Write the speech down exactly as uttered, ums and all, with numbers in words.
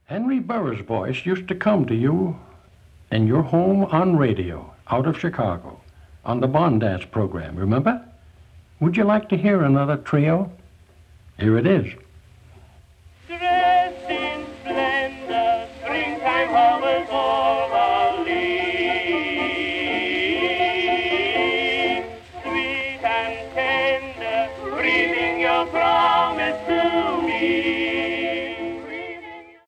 Henry Burr's voice used to come to you in your home on radio out of Chicago on the Bond Dance program, remember? Would you like to hear another trio? Here it is.